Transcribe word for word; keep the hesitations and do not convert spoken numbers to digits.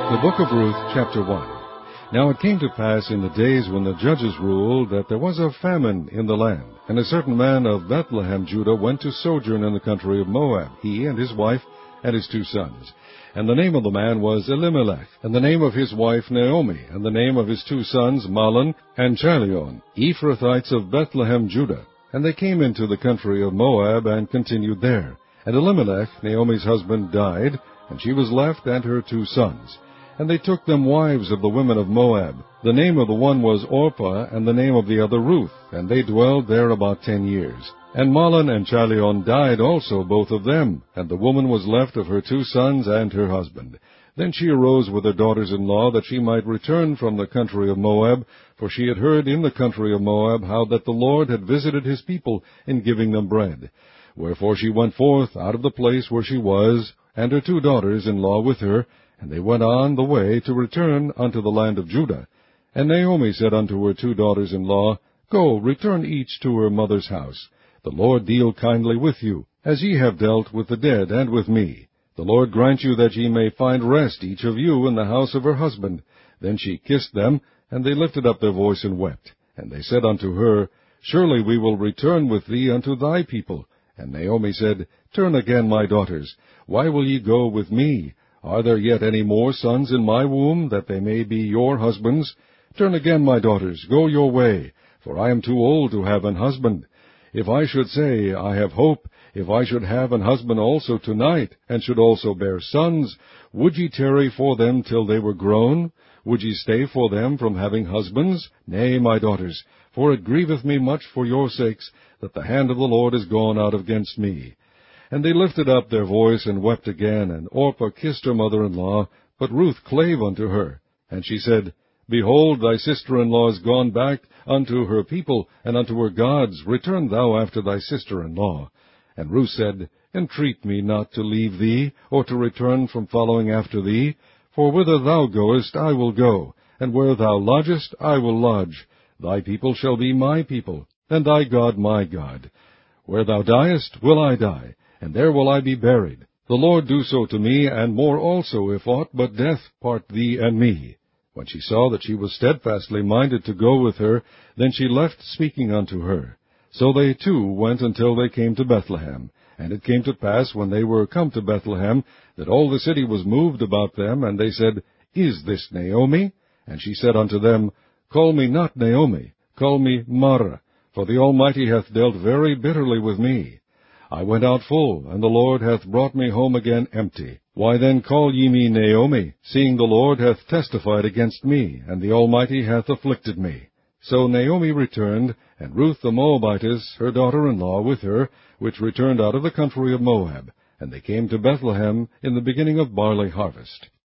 The book of Ruth, chapter one. Now it came to pass in the days when the judges ruled that there was a famine in the land. And a certain man of Bethlehem, Judah, went to sojourn in the country of Moab, he and his wife and his two sons. And the name of the man was Elimelech, and the name of his wife Naomi, and the name of his two sons Mahlon and Chalion, Ephrathites of Bethlehem, Judah. And they came into the country of Moab and continued there. And Elimelech, Naomi's husband, died, and she was left and her two sons. And they took them wives of the women of Moab. The name of the one was Orpah, and the name of the other Ruth, and they dwelled there about ten years. And Mahlon and Chalion died also, both of them, and the woman was left of her two sons and her husband. Then she arose with her daughters-in-law, that she might return from the country of Moab, for she had heard in the country of Moab how that the Lord had visited his people in giving them bread. Wherefore she went forth out of the place where she was, and her two daughters-in-law with her, and they went on the way to return unto the land of Judah. And Naomi said unto her two daughters-in-law, Go, return each to her mother's house. The Lord deal kindly with you, as ye have dealt with the dead and with me. The Lord grant you that ye may find rest each of you in the house of her husband. Then she kissed them, and they lifted up their voice and wept. And they said unto her, Surely we will return with thee unto thy people. And Naomi said, Turn again, my daughters. Why will ye go with me? Are there yet any more sons in my womb, that they may be your husbands? Turn again, my daughters, go your way, for I am too old to have an husband. If I should say, I have hope, if I should have an husband also tonight, and should also bear sons, would ye tarry for them till they were grown? Would ye stay for them from having husbands? Nay, my daughters, for it grieveth me much for your sakes, that the hand of the Lord is gone out against me. And they lifted up their voice and wept again, and Orpah kissed her mother-in-law, but Ruth clave unto her. And she said, Behold, thy sister-in-law is gone back unto her people, and unto her gods. Return thou after thy sister-in-law. And Ruth said, Entreat me not to leave thee, or to return from following after thee. For whither thou goest, I will go, and where thou lodgest, I will lodge. Thy people shall be my people, and thy God my God. Where thou diest, will I die, and there will I be buried. The Lord do so to me, and more also, if aught but death part thee and me. When she saw that she was steadfastly minded to go with her, then she left speaking unto her. So they two went until they came to Bethlehem. And it came to pass, when they were come to Bethlehem, that all the city was moved about them, and they said, Is this Naomi? And she said unto them, Call me not Naomi, call me Mara, for the Almighty hath dealt very bitterly with me. I went out full, and the Lord hath brought me home again empty. Why then call ye me Naomi, seeing the Lord hath testified against me, and the Almighty hath afflicted me? So Naomi returned, and Ruth the Moabitess, her daughter-in-law, with her, which returned out of the country of Moab. And they came to Bethlehem in the beginning of barley harvest.